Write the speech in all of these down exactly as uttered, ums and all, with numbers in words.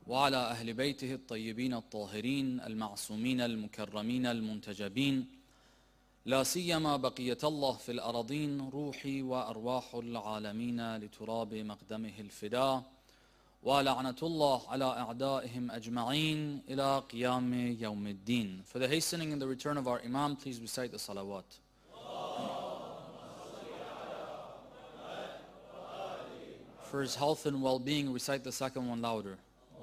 وعلى أهل بيته الطيبين الطاهرين المعصومين المكرمين المنتجبين لا سيما بقية الله في الأراضين روحي وأرواح العالمين لتراب مقدمه الفداء ولعنة الله على أعدائهم أجمعين إلى قيام يوم الدين. For the hastening and the return of our Imam, please recite the salawat. For his health and well-being, recite the second one louder.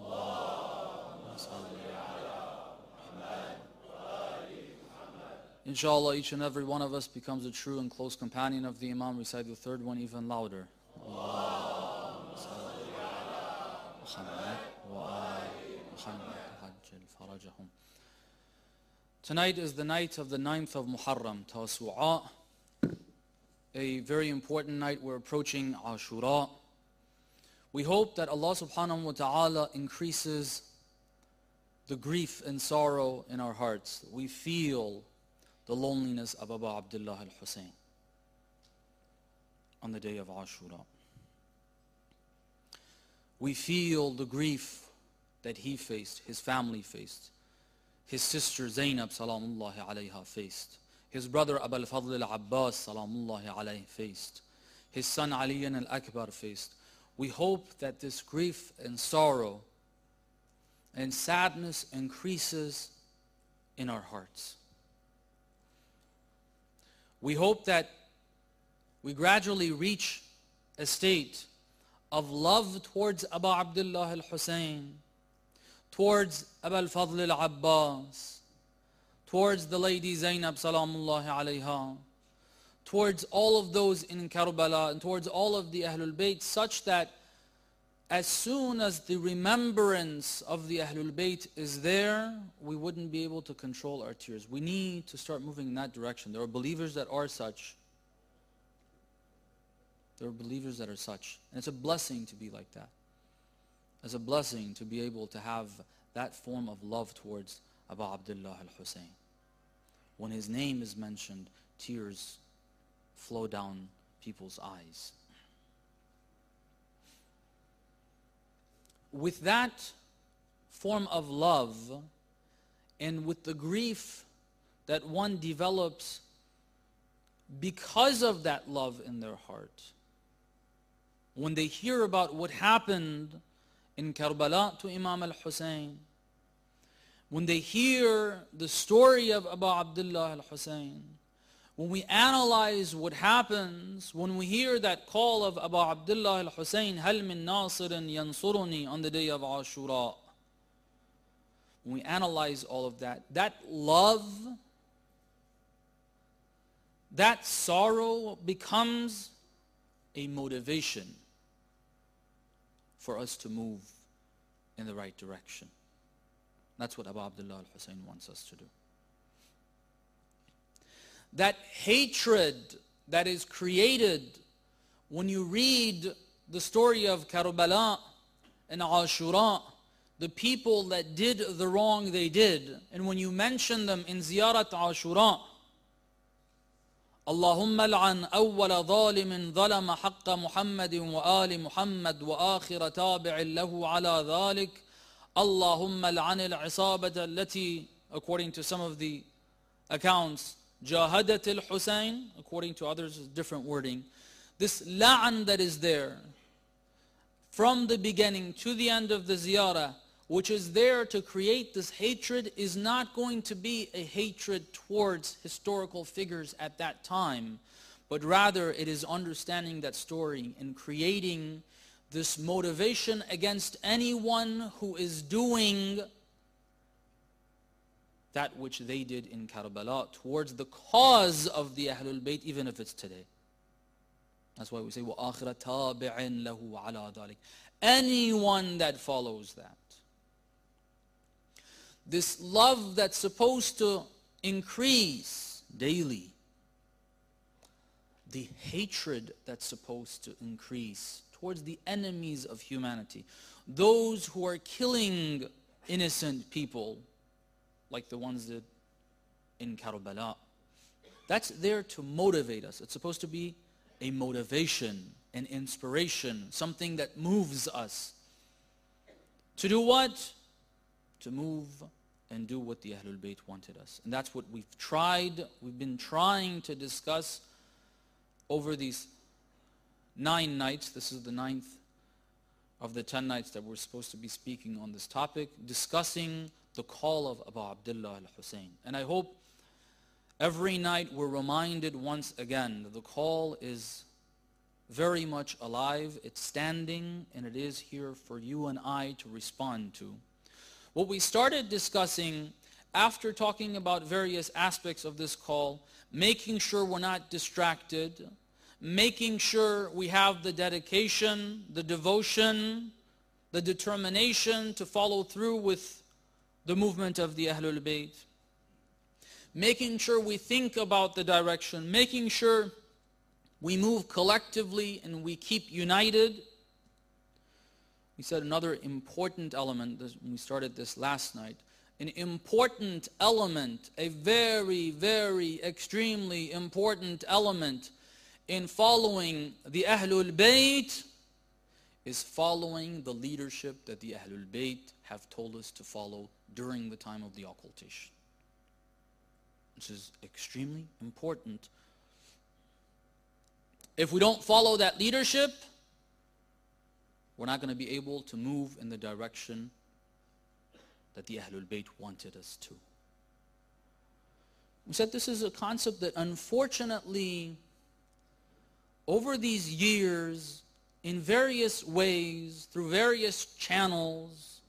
Inshallah, each and every one of us becomes a true and close companion of the Imam. Recite the third one even louder. Tonight is the night of the ninth of Muharram, Tasu'a, a very important night. We're approaching Ashura. We hope that Allah subhanahu wa ta'ala increases the grief and sorrow in our hearts. We feel the loneliness of Abu Abdullah al-Hussein on the day of Ashura. We feel the grief that he faced, his family faced, his sister Zainab salamullahi alayha faced, his brother Abu al-Fadl al-Abbas salamullahi alayhi faced, his son Ali al-Akbar faced. We hope that this grief and sorrow and sadness increases in our hearts. We hope that we gradually reach a state of love towards Abu Abdullah al-Hussein, towards Abu al-Fadl al-Abbas, towards the lady Zainab salamullahi alayha, towards all of those in Karbala, and towards all of the Ahlul Bayt, such that as soon as the remembrance of the Ahlul Bayt is there, we wouldn't be able to control our tears. We need to start moving in that direction. There are believers that are such. There are believers that are such. And it's a blessing to be like that. It's a blessing to be able to have that form of love towards Abu Abdullah al-Hussein. When his name is mentioned, tears flow down people's eyes. With that form of love and with the grief that one develops because of that love in their heart, when they hear about what happened in Karbala to Imam al-Hussein, when they hear the story of Abu Abdullah al-Hussein, when we analyze what happens, when we hear that call of Abu Abdullah al-Hussein, هَلْ مِن نَاصِرٍ يَنصُرُنِي on the day of Ashura, when we analyze all of that, that love, that sorrow becomes a motivation for us to move in the right direction. That's what Abu Abdullah al-Hussein wants us to do. That hatred that is created when you read the story of Karbala and Ashura, the people that did the wrong they did, and when you mention them in Ziyarat Ashura, Allahumma al'an awwala zalimin zalama haqqa Muhammadin wa ali Muhammad wa akhira tabi'in lahu ala dhalik, Allahumma al'an al-isabata allati, according to some of the accounts, Jahadat al-Hussein, according to others, different wording. This la'an that is there, from the beginning to the end of the ziyarah, which is there to create this hatred, is not going to be a hatred towards historical figures at that time, but rather it is understanding that story and creating this motivation against anyone who is doing that which they did in Karbala towards the cause of the Ahlul Bayt, even if it's today. That's why we say, وَآخِرَ تَابِعٍ لَهُ عَلَى ذَلِكَ. Anyone that follows that. This love that's supposed to increase daily. The hatred that's supposed to increase towards the enemies of humanity. Those who are killing innocent people, like the ones that in Karbala. That's there to motivate us. It's supposed to be a motivation, an inspiration, something that moves us. To do what? To move and do what the Ahlul Bayt wanted us. And that's what we've tried, we've been trying to discuss over these nine nights. This is the ninth of the ten nights that we're supposed to be speaking on this topic, discussing the call of Abu Abdullah al-Hussein. And I hope every night we're reminded once again that the call is very much alive, it's standing, and it is here for you and I to respond to. What we started discussing after talking about various aspects of this call, making sure we're not distracted, making sure we have the dedication, the devotion, the determination to follow through with the movement of the Ahlul Bayt, making sure we think about the direction, making sure we move collectively and we keep united. We said another important element, when we started this last night, an important element, a very, very extremely important element in following the Ahlul Bayt is following the leadership that the Ahlul Bayt have told us to follow during the time of the occultation. This is extremely important. If we don't follow that leadership, we're not going to be able to move in the direction that the Ahlul Bayt wanted us to. We said this is a concept that unfortunately, over these years, in various ways, through various channels,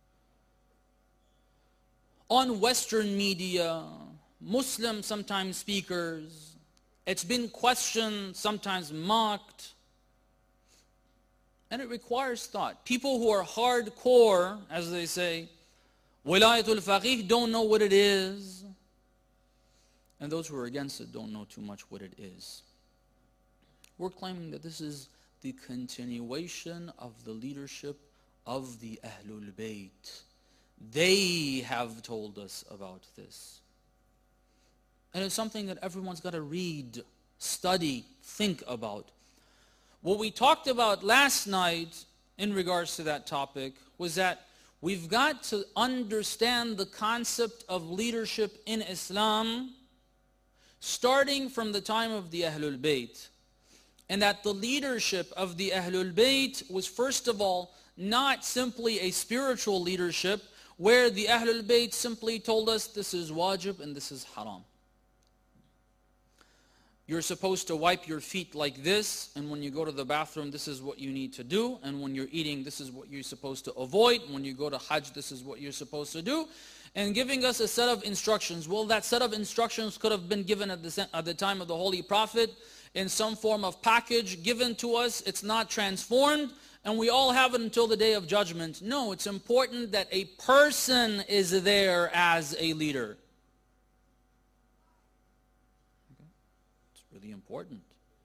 on Western media, Muslim sometimes speakers, it's been questioned, sometimes mocked, and it requires thought. People who are hardcore, as they say, Wilayatul Faqih, don't know what it is, and those who are against it don't know too much what it is. We're claiming that this is the continuation of the leadership of the Ahlul Bayt. They have told us about this. And it's something that everyone's got to read, study, think about. What we talked about last night in regards to that topic was that we've got to understand the concept of leadership in Islam starting from the time of the Ahlul Bayt. And that the leadership of the Ahlul Bayt was first of all not simply a spiritual leadership where the Ahlul Bayt simply told us this is wajib and this is haram. You're supposed to wipe your feet like this, and when you go to the bathroom, this is what you need to do, and when you're eating, this is what you're supposed to avoid. When you go to Hajj, this is what you're supposed to do, and giving us a set of instructions. Well, that set of instructions could have been given at the, at the time of the Holy Prophet in some form of package given to us. It's not transformed, and we all have it until the Day of Judgment. No, it's important that a person is there as a leader. Really important.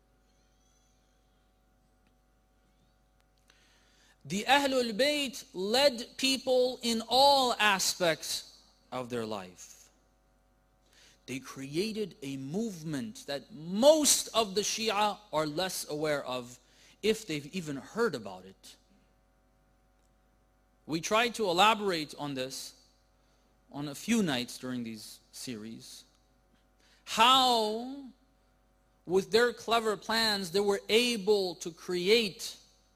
The Ahlul Bayt led people in all aspects of their life. They created a movement that most of the Shia are less aware of, if they've even heard about it. We tried to elaborate on this on a few nights during these series. How with their clever plans, they were able to create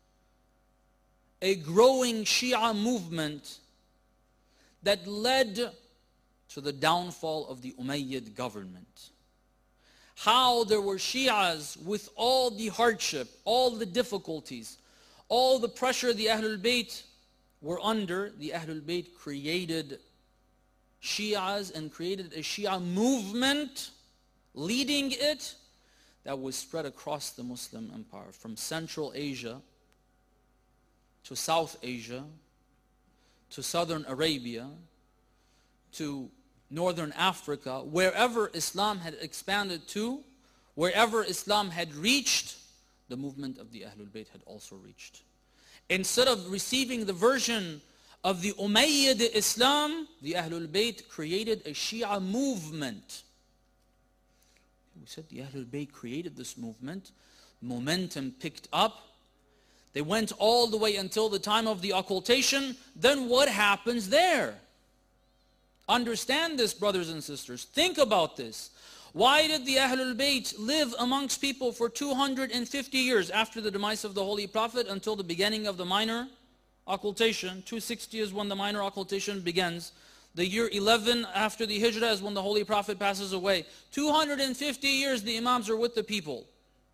a growing Shia movement that led to the downfall of the Umayyad government. How there were Shias with all the hardship, all the difficulties, all the pressure the Ahlul Bayt were under, the Ahlul Bayt created Shias and created a Shia movement, leading it, that was spread across the Muslim empire, from Central Asia to South Asia to Southern Arabia to Northern Africa. Wherever Islam had expanded to, wherever Islam had reached, the movement of the Ahlul Bayt had also reached. Instead of receiving the version of the Umayyad Islam, the Ahlul Bayt created a Shia movement. We said the Ahlul Bayt created this movement, momentum picked up, They went all the way until the time of the occultation. Then what happens there? Understand this, brothers and sisters. Think about this. Why did the Ahlul Bayt live amongst people for two hundred fifty years after the demise of the Holy Prophet until the beginning of the minor occultation? two sixty is when the minor occultation begins. The year eleven after the Hijrah is when the Holy Prophet passes away. two hundred fifty years the Imams are with the people.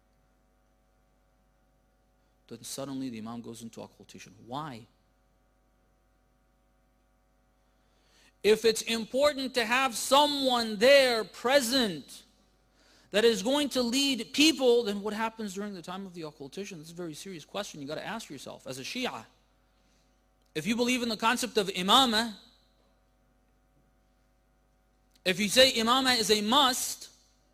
Then suddenly the Imam goes into occultation. Why? If it's important to have someone there present that is going to lead people, then what happens during the time of the occultation? This is a very serious question you got to ask yourself as a Shia. If you believe in the concept of imamah, if you say imamah is a must,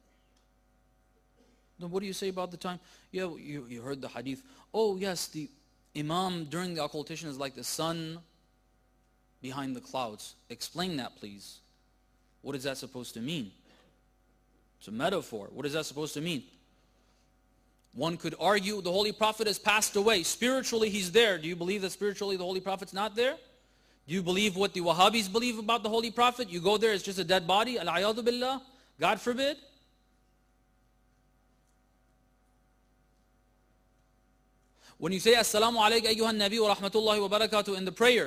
then what do you say about the time? Yeah, you, you heard the hadith. Oh yes, the imam during the occultation is like the sun behind the clouds. Explain that, please. What is that supposed to mean? It's a metaphor. What is that supposed to mean? One could argue the Holy Prophet has passed away. Spiritually, he's there. Do you believe that spiritually the Holy Prophet's not there? Do you believe what the Wahhabis believe about the Holy Prophet? You go there, it's just a dead body. Al-ayadu billah. God forbid. When you say Assalamu alayka ayyuhan nabi wa rahmatullahi wa barakatuh in the prayer,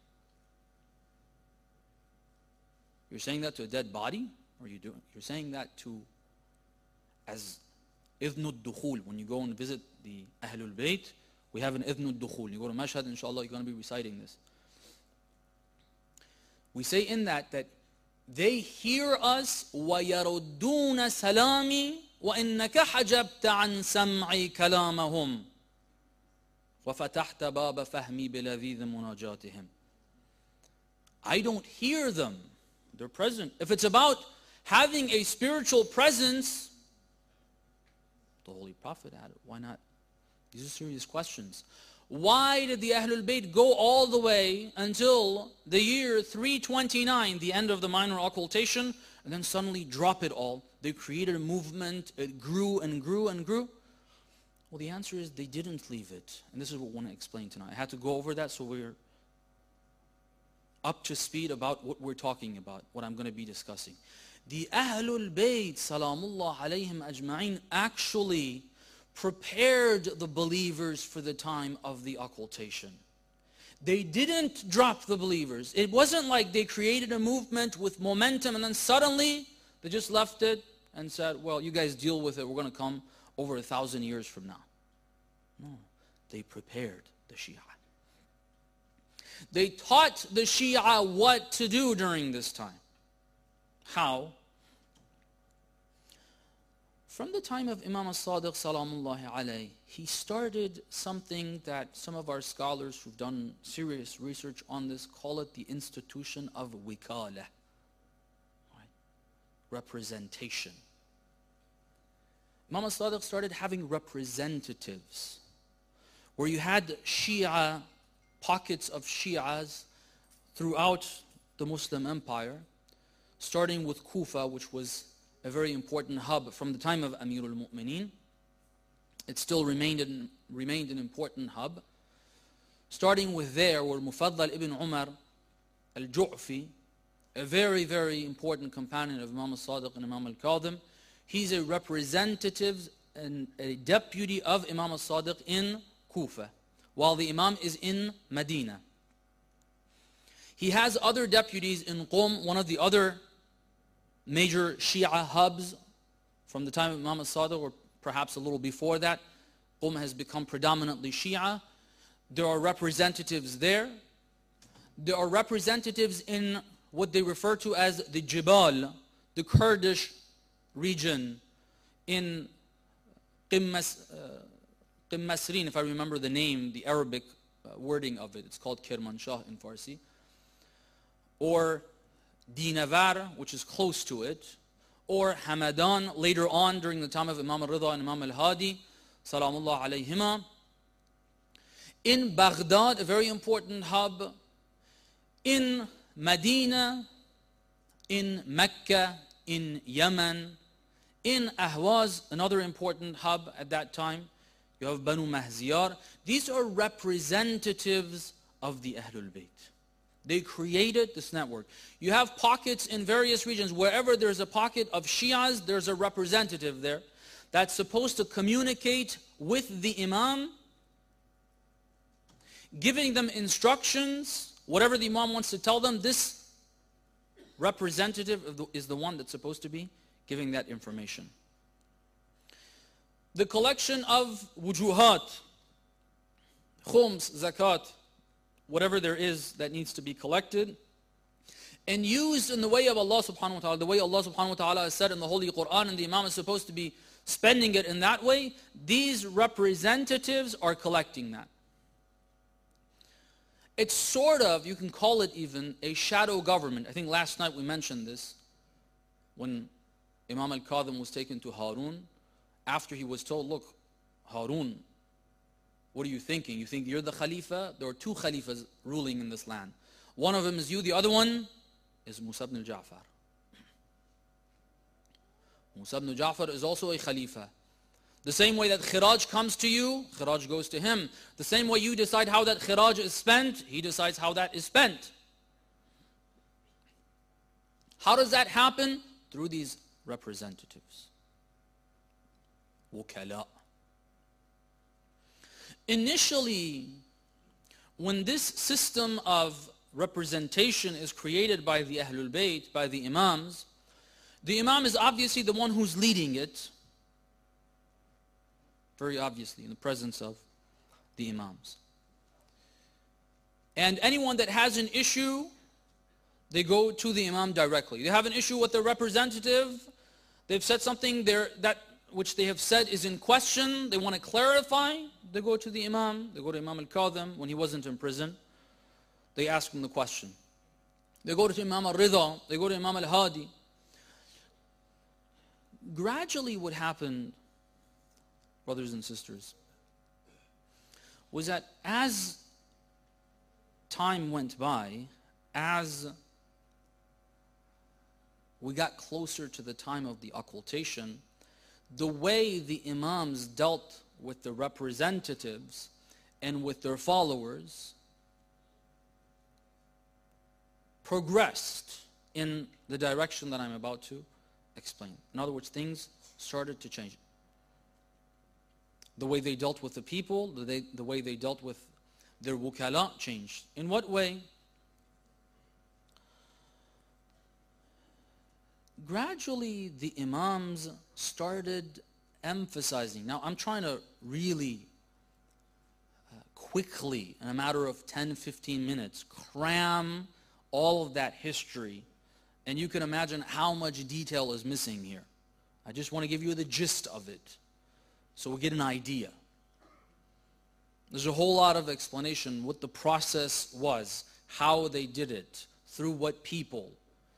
you're saying that to a dead body? Or you doing? You're saying that to as idhnu dukhul. When you go and visit the Ahlul Bayt, we have an idhnu dukhul. You go to Mashhad, inshallah, you're going to be reciting this. We say in that that they hear us وَيَرُدُّونَ سَلَامِي وَإِنَّكَ حَجَبْتَ عَنْ سَمْعِ كَلَامَهُمْ وَفَتَحْتَ بَابَ فَهْمِي بِلَذِيذِ مُنَاجَاتِهِمْ. I don't hear them. They're present. If it's about having a spiritual presence, the Holy Prophet had it. Why not? These are serious questions. Why did the Ahlul Bayt go all the way until the year three twenty-nine, the end of the minor occultation, and then suddenly drop it all? They created a movement, it grew and grew and grew. Well, the answer is they didn't leave it. And this is what I want to explain tonight. I had to go over that so we're up to speed about what we're talking about, what I'm going to be discussing. The Ahlul Bayt, salamullah alayhim ajma'in, actually prepared the believers for the time of the occultation. They didn't drop the believers. It wasn't like they created a movement with momentum and then suddenly they just left it and said, well, you guys deal with it. We're going to come over a thousand years from now. No, they prepared the Shia. They taught the Shia what to do during this time. How? From the time of Imam al-Sadiq salamullahi alayhi, he started something that some of our scholars who've done serious research on this call it the institution of wikala, right? Representation. Imam al-Sadiq started having representatives, where you had Shia, pockets of Shias throughout the Muslim empire, starting with Kufa, which was a very important hub from the time of Amirul Mu'mineen. It still remained an, remained an important hub. Starting with there were Mufaddal ibn Umar al-Ju'fi, a very, very important companion of Imam al-Sadiq and Imam al-Kadhim. He's a representative and a deputy of Imam al-Sadiq in Kufa, while the Imam is in Medina. He has other deputies in Qum, one of the other major Shia hubs from the time of Imam al-Sadiq, or perhaps a little before that. Qum has become predominantly Shia. There are representatives there. There are representatives in what they refer to as the Jibal, the Kurdish region in Qimmas, uh, Qimmasrin, if I remember the name, the Arabic uh, wording of it. It's called Kermanshah in Farsi. Or Dinavar, which is close to it. Or Hamadan, later on during the time of Imam al-Rida and Imam al-Hadi, salamullah alayhima. In Baghdad, a very important hub. In Medina, in Mecca, in Yemen, in Ahwaz, another important hub at that time. You have Banu Mahziyar. These are representatives of the Ahlul Bayt. They created this network. You have pockets in various regions. Wherever there's a pocket of Shias, there's a representative there that's supposed to communicate with the Imam, giving them instructions, whatever the Imam wants to tell them. This representative is the one that's supposed to be giving that information. The collection of wujuhat, khums, zakat, whatever there is that needs to be collected and used in the way of Allah subhanahu wa ta'ala, the way Allah subhanahu wa ta'ala has said in the Holy Quran, and the Imam is supposed to be spending it in that way, these representatives are collecting that. It's sort of, you can call it even, a shadow government. I think last night we mentioned this when Imam al-Kadhim was taken to Harun, after he was told, look, Harun, what are you thinking? You think you're the Khalifa? There are two Khalifas ruling in this land. One of them is you, the other one is Musa ibn Ja'far. Musa ibn Ja'far is also a Khalifa. The same way that Khiraj comes to you, Khiraj goes to him. The same way you decide how that Khiraj is spent, he decides how that is spent. How does that happen? Through these representatives. Wukala. Initially, when this system of representation is created by the Ahlul Bayt, by the Imams, the Imam is obviously the one who's leading it, very obviously, in the presence of the Imams. And anyone that has an issue, they go to the Imam directly. They have an issue with the representative, they've said something there that which they have said is in question, they want to clarify, they go to the Imam, they go to Imam al-Kadhim when he wasn't in prison, they ask him the question. They go to Imam al-Ridha, they go to Imam al-Hadi. Gradually what happened, brothers and sisters, was that as time went by, as we got closer to the time of the occultation, the way the Imams dealt with the representatives and with their followers progressed in the direction that I'm about to explain. In other words, things started to change. The way they dealt with the people, the, they, the way they dealt with their wukala changed. In what way? Gradually, the Imams started emphasizing. Now, I'm trying to really uh, quickly, in a matter of ten, fifteen minutes, cram all of that history. And you can imagine how much detail is missing here. I just want to give you the gist of it, so we get an idea. There's a whole lot of explanation what the process was, how they did it, through what people,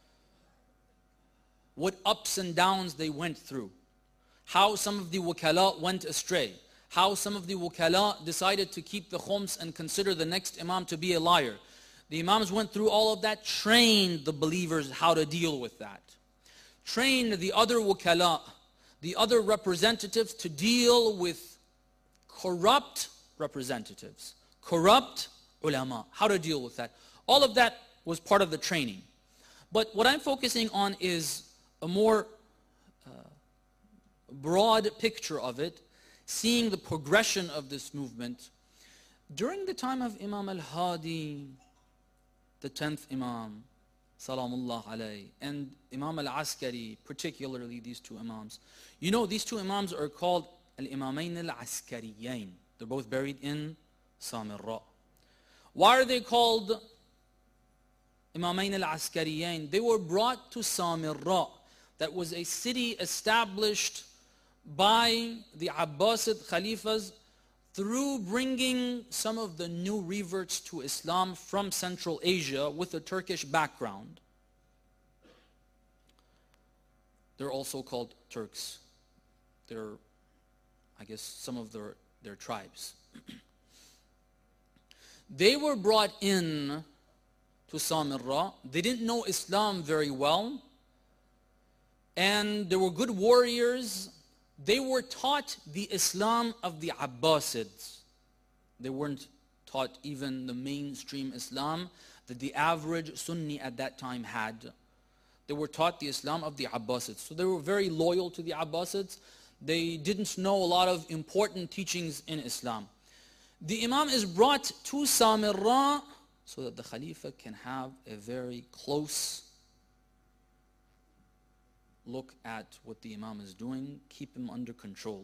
what ups and downs they went through, how some of the wukala went astray, how some of the wukala decided to keep the khums and consider the next imam to be a liar. The Imams went through all of that, trained the believers how to deal with that. Trained the other wukala, the other representatives to deal with corrupt representatives, corrupt ulama, how to deal with that. All of that was part of the training. But what I'm focusing on is a more uh, broad picture of it, seeing the progression of this movement. During the time of Imam al-Hadi, the tenth Imam, Salamullah alayhi, and Imam al-Askari, particularly these two Imams. You know, these two Imams are called al-Imamain al-Askariyain. They're both buried in Samirra. Why are they called Imamain al-Askariyain? They were brought to Samirra. That was a city established by the Abbasid Khalifas through bringing some of the new reverts to Islam from Central Asia with a Turkish background. They're also called Turks. They're, I guess, some of their, their tribes. They were brought in to Samirra. They didn't know Islam very well. And they were good warriors. they were taught the Islam of the Abbasids. They weren't taught even the mainstream Islam that the average Sunni at that time had. They were taught the Islam of the Abbasids. So they were very loyal to the Abbasids. They didn't know a lot of important teachings in Islam. The Imam is brought to Samirra so that the Khalifa can have a very close look at what the Imam is doing, keep him under control.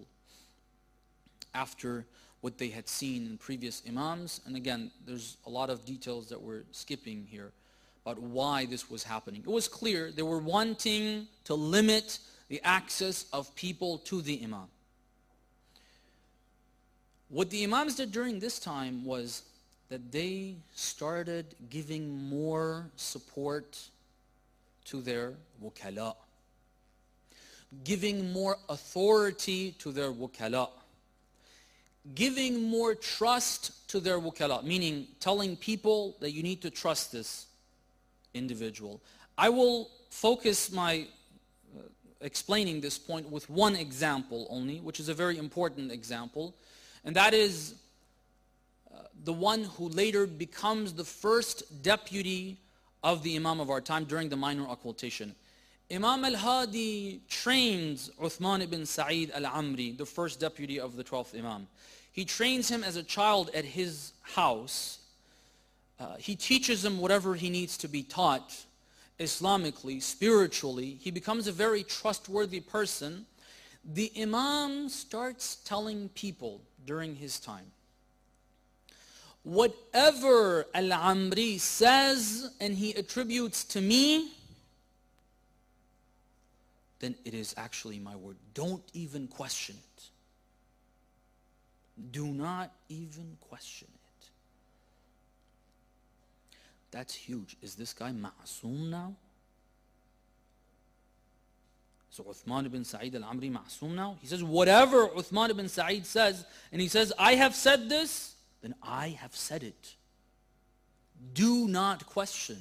After what they had seen in previous Imams, and again, there's a lot of details that we're skipping here about why this was happening. It was clear they were wanting to limit the access of people to the Imam. What the Imams did during this time was that they started giving more support to their wukala, giving more authority to their wukala, giving more trust to their wukala, meaning telling people that you need to trust this individual. I will focus my uh, explaining this point with one example only, which is a very important example, and that is uh, the one who later becomes the first deputy of the Imam of our time during the minor occultation. Imam al-Hadi trains Uthman ibn Sa'id al-Amri, the first deputy of the twelfth Imam. He trains him as a child at his house. Uh, he teaches him whatever he needs to be taught Islamically, spiritually. He becomes a very trustworthy person. The Imam starts telling people during his time, whatever al-Amri says and he attributes to me, then it is actually my word. Don't even question it. Do not even question it. That's huge. Is this guy ma'soom now? So Uthman ibn Sa'id al-Amri ma'soom now? He says whatever Uthman ibn Sa'id says, and he says, I have said this, then I have said it. Do not question.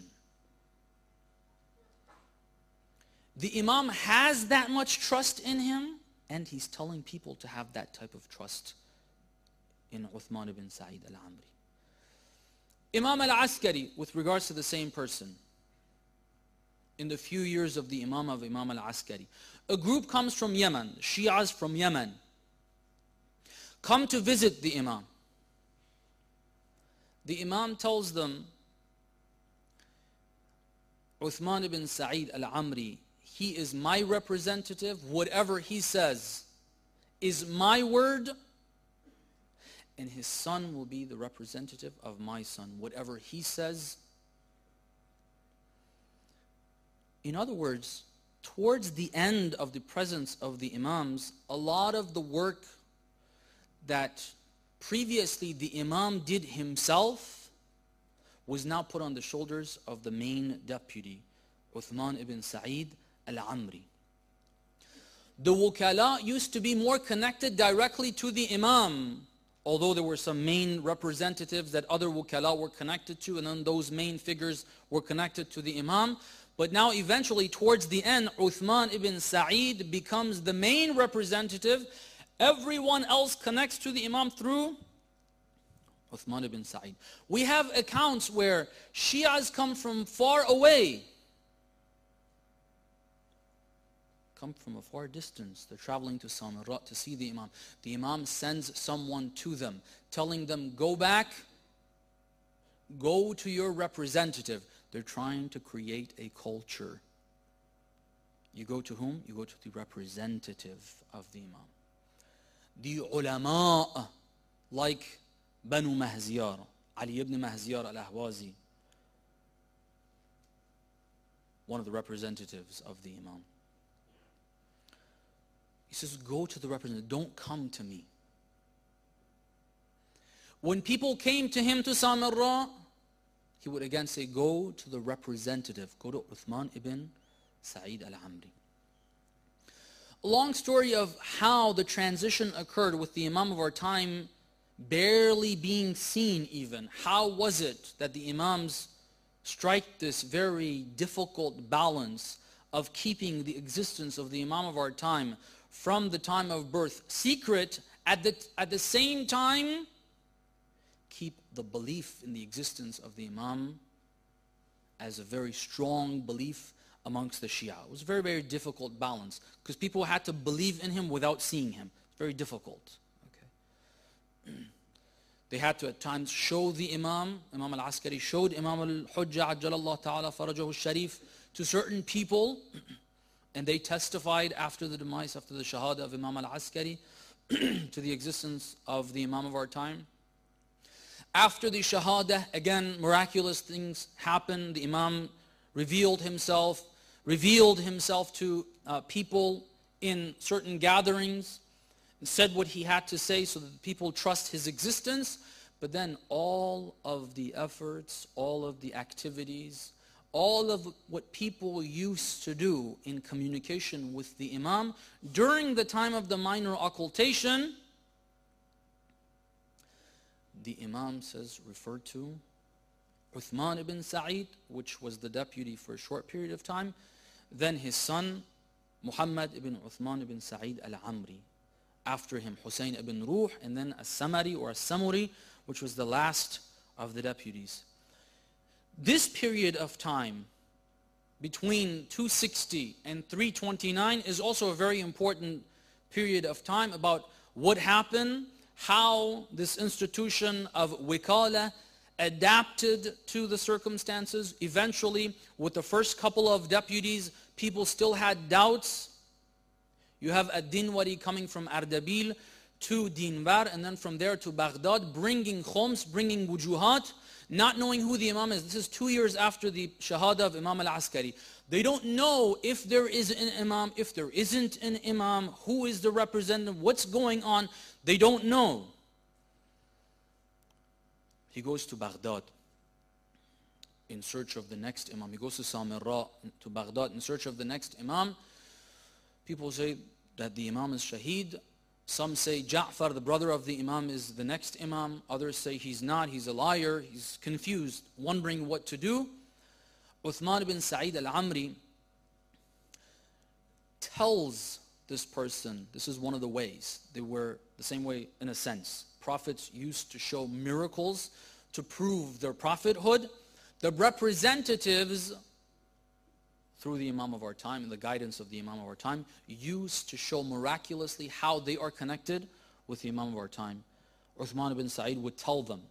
The Imam has that much trust in him, and he's telling people to have that type of trust in Uthman ibn Sa'id al-Amri. Imam al-Askari, with regards to the same person, in the few years of the Imam of Imam al-Askari, a group comes from Yemen, Shias from Yemen, come to visit the Imam. The Imam tells them, Uthman ibn Sa'id al-Amri, he is my representative. Whatever he says is my word, and his son will be the representative of my son. Whatever he says. In other words, towards the end of the presence of the Imams, a lot of the work that previously the Imam did himself was now put on the shoulders of the main deputy, Uthman ibn Sa'id al-Amri. The wukala used to be more connected directly to the Imam, although there were some main representatives that other wukala were connected to, and then those main figures were connected to the Imam. But now eventually towards the end, Uthman ibn Sa'id becomes the main representative. Everyone else connects to the Imam through Uthman ibn Sa'id. We have accounts where Shias come from far away, come from a far distance. They're traveling to Samirra to see the Imam. The Imam sends someone to them, telling them, go back, go to your representative. They're trying to create a culture. You go to whom? You go to the representative of the Imam. The ulama, like Banu Mahziyar, Ali ibn Mahziyar al-Ahwazi, one of the representatives of the Imam. He says, go to the representative, don't come to me. When people came to him to Samirra, he would again say, go to the representative, go to Uthman ibn Sa'id al-Amri. A long story of how the transition occurred with the Imam of our time barely being seen even. How was it that the Imams strike this very difficult balance of keeping the existence of the Imam of our time from the time of birth secret, at the, at the same time, keep the belief in the existence of the Imam as a very strong belief amongst the Shia. It was a very, very difficult balance because people had to believe in him without seeing him. It's very difficult. Okay. They had to at times show the Imam. Imam al-Askari showed Imam al-Hujjah Ajjalallah Ta'ala Farajahu al-Sharif to certain people, and they testified after the demise, after the Shahada of Imam al-Askari, to the existence of the Imam of our time. After the Shahada, again, miraculous things happened. The Imam revealed himself, revealed himself to uh, people in certain gatherings, and said what he had to say so that people trust his existence. But then all of the efforts, all of the activities, all of what people used to do in communication with the Imam during the time of the minor occultation, the Imam says, referred to Uthman ibn Sa'id, which was the deputy for a short period of time, then his son Muhammad ibn Uthman ibn Sa'id al-Amri, after him Hussein ibn Ruh, and then As-Samari or As-Samuri, which was the last of the deputies. This period of time between two sixty and three twenty-nine is also a very important period of time about what happened, how this institution of Wikala adapted to the circumstances. Eventually, with the first couple of deputies, people still had doubts. You have Ad-Dinwari coming from Ardabil to Dinbar, and then from there to Baghdad, bringing Khoms, bringing Wujuhat, not knowing who the Imam is. This is two years after the Shahada of Imam al-Askari. They don't know if there is an Imam, if there isn't an Imam, who is the representative, what's going on. They don't know. He goes to Baghdad in search of the next Imam. He goes to Samirra, to Baghdad in search of the next Imam. People say that the Imam is Shaheed. Some say Ja'far, the brother of the Imam, is the next Imam. Others say he's not, he's a liar. He's confused, wondering what to do. Uthman ibn Sa'id al-Amri tells this person, this is one of the ways. They were the same way in a sense. Prophets used to show miracles to prove their prophethood. The representatives, through the Imam of our time and the guidance of the Imam of our time, used to show miraculously how they are connected with the Imam of our time. Uthman ibn Sa'id would tell them.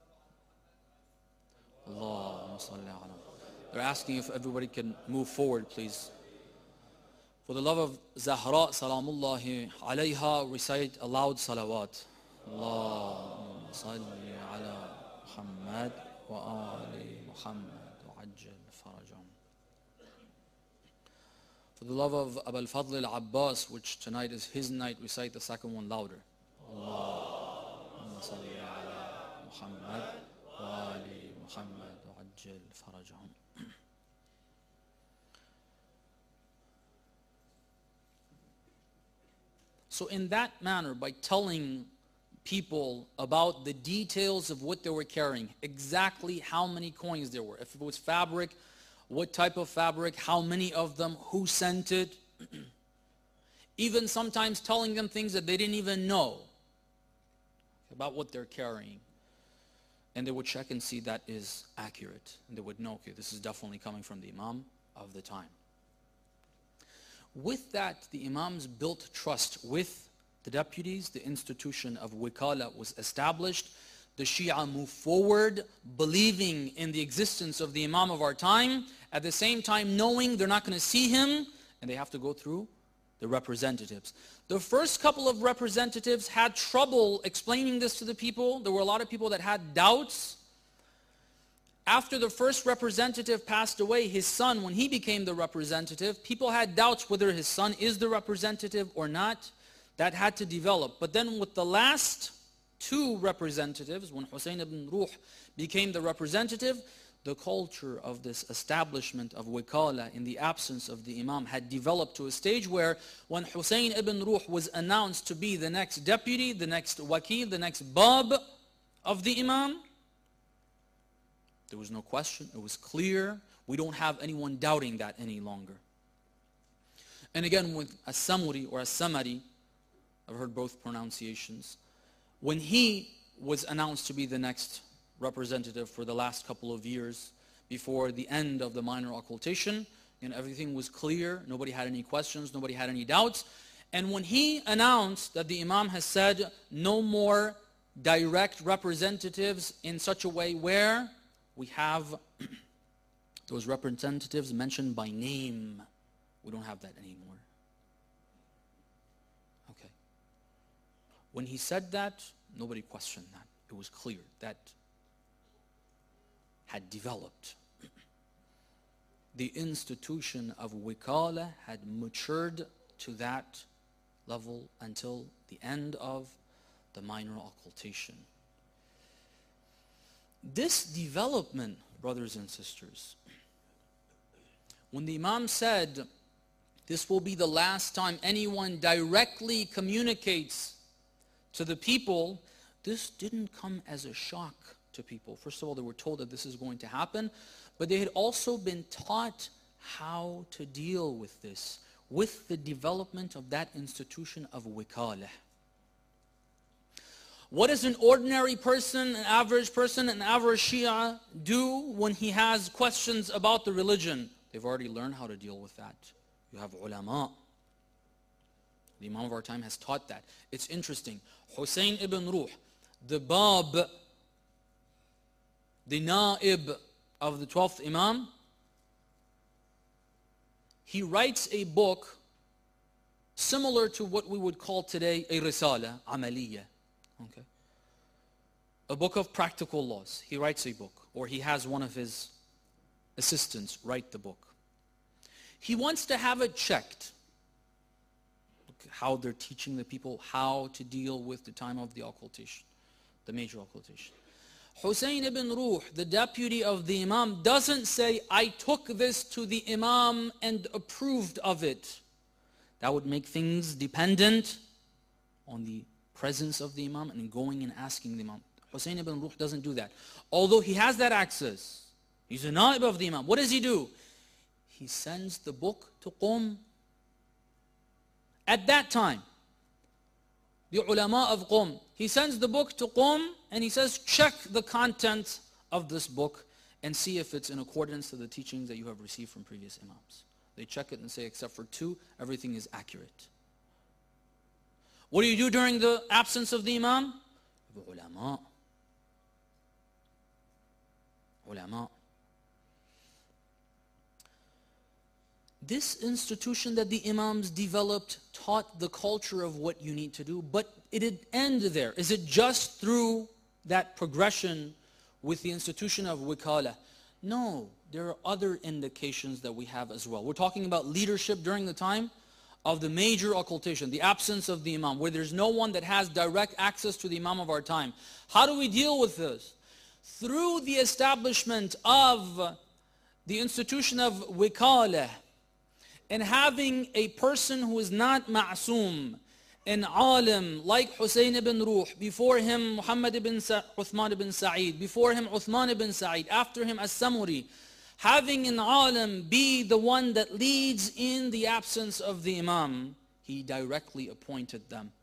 Allahumma salli ala. They're asking if everybody can move forward, please. For the love of Zahra, salamullahi alayha, recite a loud salawat. Allahumma salli ala Muhammad wa ali Muhammad wa ajjal farajahum. For the love of Abul Fadl al-Abbas, which tonight is his night, recite the second one louder. Allahumma salli ala Muhammad wa ali Muhammad wa ajjal farajahum. So in that manner, by telling people about the details of what they were carrying, exactly how many coins there were, if it was fabric, what type of fabric, how many of them, who sent it, even sometimes telling them things that they didn't even know about what they're carrying. And they would check and see that is accurate. And they would know, okay, this is definitely coming from the Imam of the time. With that, the Imams built trust with the deputies. The institution of Wikala was established. The Shia moved forward, believing in the existence of the Imam of our time, at the same time knowing they're not going to see him, and they have to go through the representatives. The first couple of representatives had trouble explaining this to the people. There were a lot of people that had doubts. After the first representative passed away, his son, when he became the representative, people had doubts whether his son is the representative or not. That had to develop. But then with the last two representatives, when Hussein ibn Ruh became the representative, the culture of this establishment of Wikala in the absence of the Imam had developed to a stage where when Hussein ibn Ruh was announced to be the next deputy, the next wakil, the next bab of the Imam, there was no question, it was clear. We don't have anyone doubting that any longer. And again, with As-Samuri or As-Samari, I've heard both pronunciations, when he was announced to be the next representative for the last couple of years before the end of the minor occultation, and everything was clear, nobody had any questions, nobody had any doubts. And when he announced that the Imam has said no more direct representatives in such a way where we have those representatives mentioned by name, we don't have that anymore. Okay. When he said that, nobody questioned that. It was clear that had developed. The institution of Wikala had matured to that level until the end of the minor occultation. This development, brothers and sisters, when the Imam said, this will be the last time anyone directly communicates to the people, this didn't come as a shock to people. First of all, they were told that this is going to happen, but they had also been taught how to deal with this, with the development of that institution of wikalah. What does an ordinary person, an average person, an average Shia do when he has questions about the religion? They've already learned how to deal with that. You have ulama. The Imam of our time has taught that. It's interesting. Hussein ibn Ruh, the Bab, the Na'ib of the twelfth Imam, he writes a book similar to what we would call today a Risala, Amaliyah. Okay. A book of practical laws. He writes a book, or he has one of his assistants write the book. He wants to have it checked. How they're teaching the people how to deal with the time of the occultation, the major occultation. Hussein ibn Ruh, the deputy of the Imam, doesn't say, I took this to the Imam and approved of it. That would make things dependent on the presence of the Imam and going and asking the Imam. Hussein ibn Ruh doesn't do that. Although he has that access. He's a Na'ib of the Imam. What does he do? He sends the book to Qum. At that time, the ulama of Qum, he sends the book to Qum and he says, check the content of this book and see if it's in accordance to the teachings that you have received from previous Imams. They check it and say, except for two, everything is accurate. What do you do during the absence of the Imam? Ulama. Ulama. This institution that the Imams developed taught the culture of what you need to do, but it didn't end there. Is it just through that progression with the institution of Wikala? No, there are other indications that we have as well. We're talking about leadership during the time of the major occultation, the absence of the Imam, where there's no one that has direct access to the Imam of our time. How do we deal with this? Through the establishment of the institution of Wikala, and having a person who is not ma'soom, an alim like Hussein ibn Ruh, before him Muhammad ibn Sa- Uthman ibn Sa'id, before him Uthman ibn Sa'id, after him As-Samuri, having an alim be the one that leads in the absence of the Imam, he directly appointed them.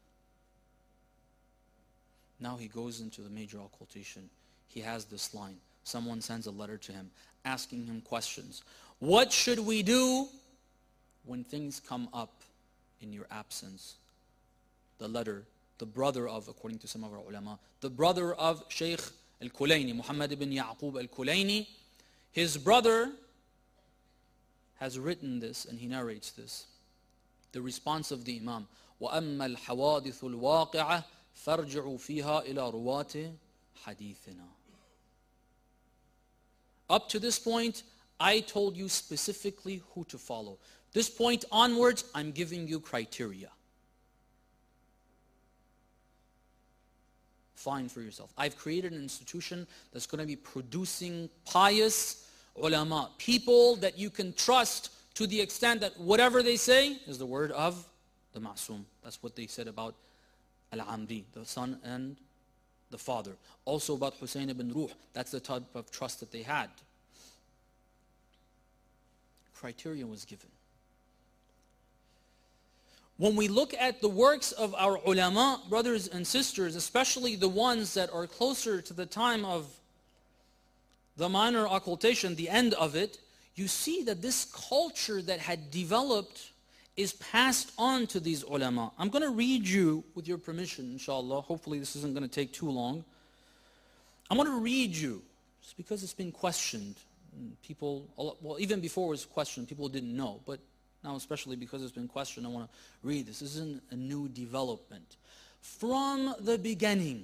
Now he goes into the major occultation. He has this line. Someone sends a letter to him asking him questions. What should we do when things come up in your absence? The letter, the brother of, according to some of our ulama, the brother of Shaykh al-Kulayni, Muhammad ibn Ya'qub al-Kulayni, his brother has written this and he narrates this. The response of the Imam, وَأَمَّا الْحَوَادِثُ الْوَاقِعَةِ فَارْجِعُوا فِيهَا إِلَى رُوَاتِ حَدِيثِنَا. Up to this point, I told you specifically who to follow. This point onwards, I'm giving you criteria. Find for yourself. I've created an institution that's going to be producing pious ulama, people that you can trust to the extent that whatever they say is the word of the Ma'soom. That's what they said about Al-Amri, the son and the father. Also about Hussein ibn Ruh. That's the type of trust that they had. Criteria was given. when we look at the works of our ulama, brothers and sisters, especially the ones that are closer to the time of the minor occultation, the end of it, you see that this culture that had developed is passed on to these ulama. I'm going to read you, with your permission, inshallah. Hopefully this isn't going to take too long. I'm going to read you, just because it's been questioned. People, well, even before it was questioned, people didn't know. But now, especially because it's been questioned, I want to read this. This isn't a new development. From the beginning,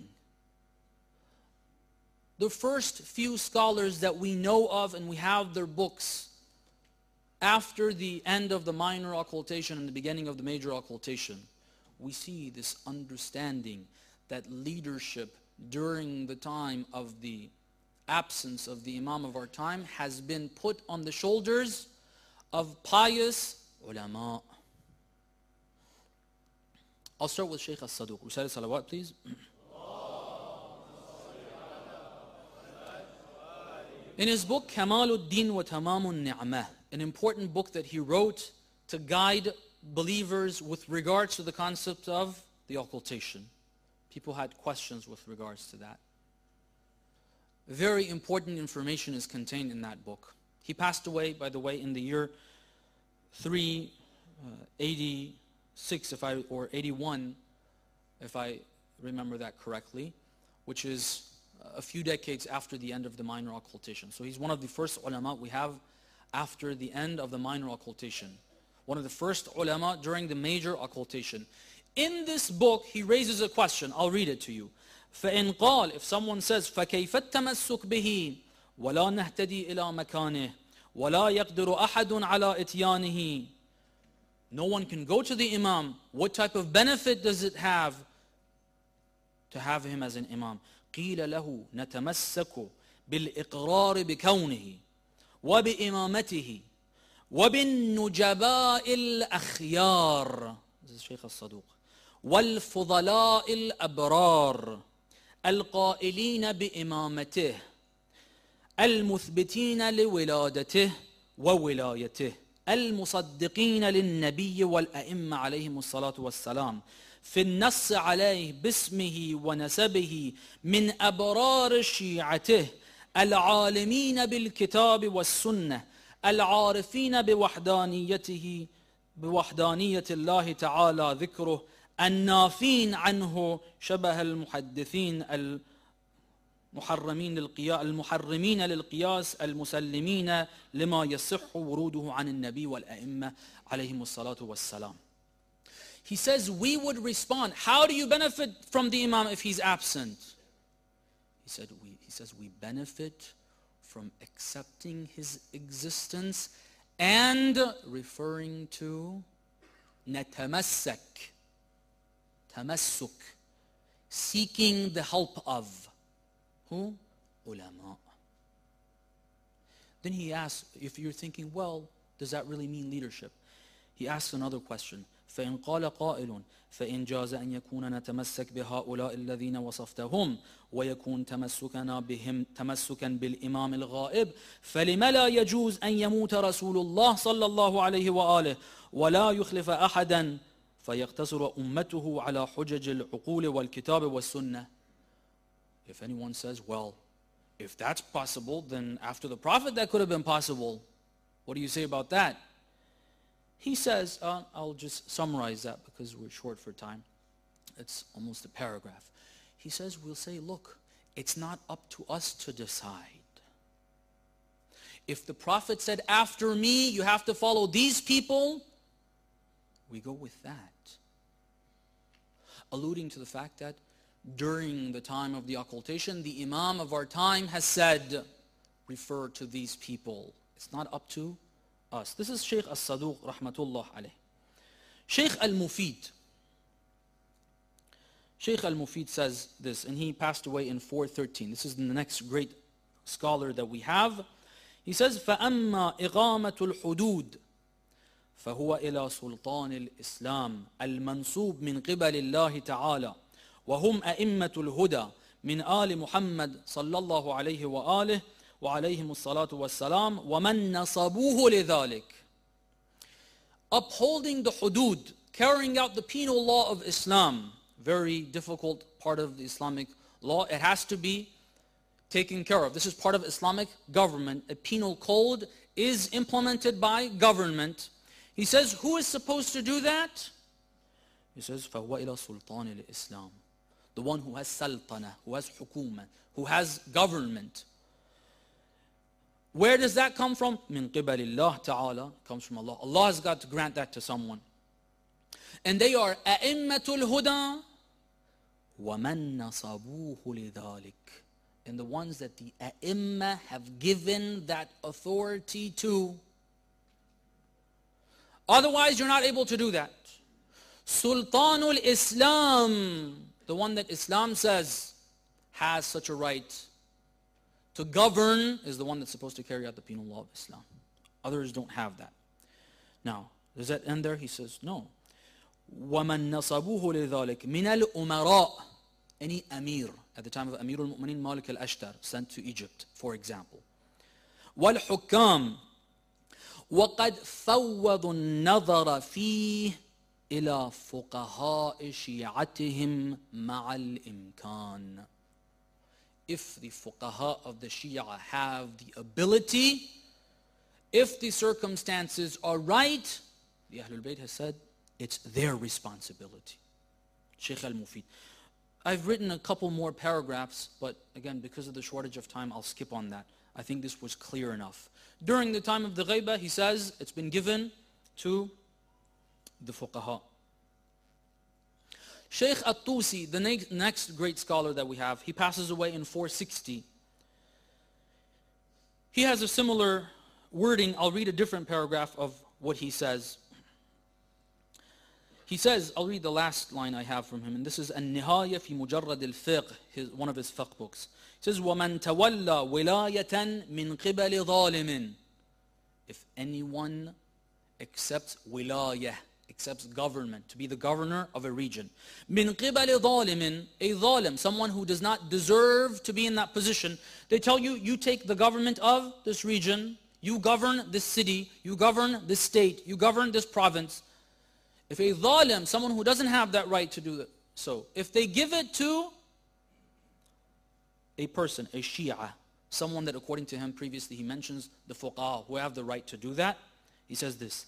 the first few scholars that we know of, and we have their books, after the end of the minor occultation and the beginning of the major occultation, we see this understanding that leadership during the time of the absence of the Imam of our time has been put on the shoulders of pious ulama. I'll start with Shaykh As-Saduq. Recite salawat, please. In his book, Kamaluddin wa Tamamun Ni'mah, an important book that he wrote to guide believers with regards to the concept of the occultation. People had questions with regards to that. Very important information is contained in that book. He passed away, by the way, in the year three eighty-six, if I, or eighty-one, if I remember that correctly, which is a few decades after the end of the minor occultation. So he's one of the first ulama we have after the end of the minor occultation. One of the first ulama during the major occultation. In this book, he raises a question. I'll read it to you. فَإِنْ قَالْ, if someone says فَكَيْفَ التَّمَسُّكْ بِهِ وَلَا نَهْتَدِي إِلَى مَكَانِهِ وَلَا يَقْدِرُ أَحَدٌ عَلَى إِتْيَانِهِ. No one can go to the Imam. What type of benefit does it have to have him as an Imam? قِيلَ لَهُ نَتَمَسَّكُ بِالْإِقْرَارِ بِكَوْنِهِ وَبِإِمَامَتِهِ وَبِالنُّجَبَاءِ الْأَخْيَارِ. This is Shaykh As-Saduq. وَالْفُضَلَاءِ الْأَبْرَارِ الْقَائِلِينَ بِإِمَامَتِهِ الْمُثْبِتِينَ لِوِلَادَتِهِ وَوِلَايَتِهِ الْمُصَدِّقِينَ لِلنَّبِيِّ وَالْأَئِمَّةِ عَلَيْهِمُ الصَّلَاةُ وَالسَّلَامُ في النص عليه باسمه ونسبه من أبرار شيعته العالمين بالكتاب والسنة العارفين بوحدانيته بوحدانية الله تعالى ذكره النافين عنه شبه المحدثين المحرمين للقياس المحرمين للقياس المسلمين لما يصح وروده عن النبي والأئمة عليهم الصلاة والسلام. He says, we would respond, how do you benefit from the Imam if he's absent? He said, we, he says, we benefit from accepting his existence and referring to natamassak, tamassuk, seeking the help of who? Ulama. Then he asks, if you're thinking, well, does that really mean leadership? He asks another question. فإن قال قائل فإن جاز أن يكون نتمسك بهؤلاء الذين وصفتهم ويكون تمسكنا بهم تمسكا بالإمام الغائب فلم لا يجوز أن يموت رسول الله صلى الله عليه وآله ولا يخلف أحدا فيقتصر أمته على حجج العقول والكتاب والسنة. If anyone says, well, if that's possible, then after the Prophet that could have been possible. What do you say about that? He says, uh, I'll just summarize that because we're short for time. It's almost a paragraph. He says, we'll say, look, it's not up to us to decide. If the Prophet said, after me, you have to follow these people, we go with that. Alluding to the fact that during the time of the occultation, the Imam of our time has said, refer to these people. It's not up to us. This is Shaykh As-Saduq rahmatullah alayh. Shaykh Al-Mufid. Shaykh Al-Mufid says this, and he passed away in four thirteen. This is the next great scholar that we have. He says, فَأَمَّا إِغَامَةُ الْحُدُودِ فهو إلى سلطان الإسلام المنصوب من قبل الله تعالى وهم أئمة الهدى من آل محمد صلى الله عليه وآله وعليهم الصلاة والسلام ومن نصبوه لذلك. Upholding the hudud, carrying out the penal law of Islam, very difficult part of the Islamic law. It has to be taken care of. This is part of Islamic government. A penal code is implemented by government. He says, who is supposed to do that? He says, فَهُوَ إِلَى سُلْطَانِ الْإِسْلَامِ. The one who has sultana, who has hukuma, who has government. Where does that come from? مِن قِبَلِ اللَّهِ تَعَالَى. It comes from Allah. Allah has got to grant that to someone. And they are أَئِمَّةُ الْهُدَى وَمَنْ نَصَبُوهُ لِذَلِكَ. And the ones that the A'imma have given that authority to. Otherwise, you're not able to do that. Sultanul Islam, the one that Islam says has such a right to govern, is the one that's supposed to carry out the penal law of Islam. Others don't have that. Now, does that end there? He says, no. وَمَنْ نَصَبُوهُ لِذَلِكَ مِنَ الْأُمَرَاءِ. Any Amir, at the time of Amir al-Mu'minin Malik al-Ashtar, sent to Egypt, for example. وَالْحُكَّامِ وَقَدْ فَوَّضُوا النَّظَرَ فِيهِ إِلَى فُقَهَاءِ شِيعَتِهِمْ مَعَ الْإِمْكَانِ. If the fuqaha of the Shia have the ability, if the circumstances are right, the Ahlul Bayt has said, it's their responsibility. Shaykh al-Mufid. I've written a couple more paragraphs, but again, because of the shortage of time, I'll skip on that. I think this was clear enough. During the time of the ghaibah, he says, it's been given to the fuqaha. Shaykh At-Tusi, the next, next great scholar that we have, he passes away in four sixty. He has a similar wording. I'll read a different paragraph of what he says. He says, I'll read the last line I have from him, and this is An-Nihaya fi Mujarrad al-Fiqh, his, one of his fiqh books. He says, وَمَنْ تَوَلَّى وِلَايَةً مِنْ قِبَلِ ظَالِمٍ. If anyone accepts wilayah, accepts government, to be the governor of a region. مِنْ قِبَلِ ظَالِمٍ, a zalim, someone who does not deserve to be in that position. They tell you, you take the government of this region, you govern this city, you govern this state, you govern this province. If a zalim, someone who doesn't have that right to do that, so if they give it to a person, a Shia, someone that according to him previously he mentions the fuqaha who have the right to do that, he says this,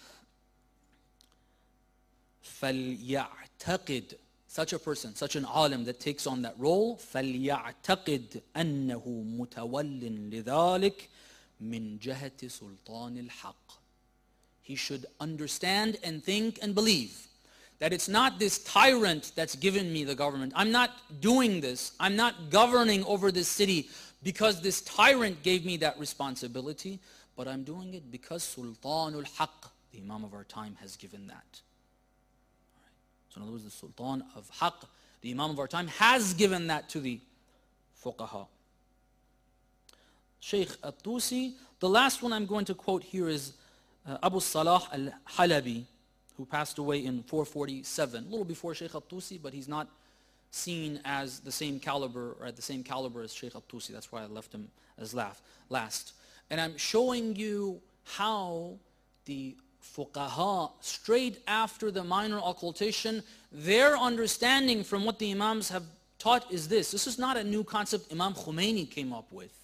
فَلْيَعْتَقِدْ, such a person, such an alim that takes on that role, فَلْيَعْتَقِدْ أَنَّهُ مُتَوَلٍ لِذَلِكَ مِنْ جَهَةِ سُلْطَانِ الْحَقِّ. He should understand and think and believe that it's not this tyrant that's given me the government. I'm not doing this. I'm not governing over this city because this tyrant gave me that responsibility, but I'm doing it because Sultanul Haqq, the Imam of our time, has given that. So in other words, the Sultan of Haqq, the Imam of our time, has given that to the fuqaha. Shaykh At-Tusi, the last one I'm going to quote here is Uh, Abu Salah al-Halabi, who passed away in four forty-seven, a little before Shaykh At-Tusi, but he's not seen as the same caliber or at the same caliber as Shaykh At-Tusi. That's why I left him as last. And I'm showing you how the fuqaha, straight after the minor occultation, their understanding from what the Imams have taught is this. This is not a new concept Imam Khomeini came up with.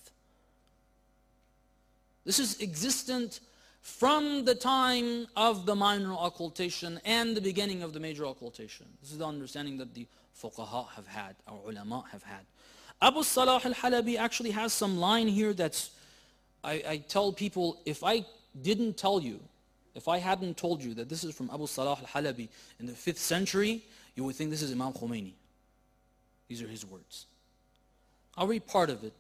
This is existent from the time of the minor occultation and the beginning of the major occultation. This is the understanding that the fuqaha have had, our ulama have had. Abu Salah al-Halabi actually has some line here that's, I, I tell people, if I didn't tell you, if I hadn't told you that this is from Abu Salah al-Halabi in the fifth century, you would think this is Imam Khomeini. These are his words. I'll read part of it.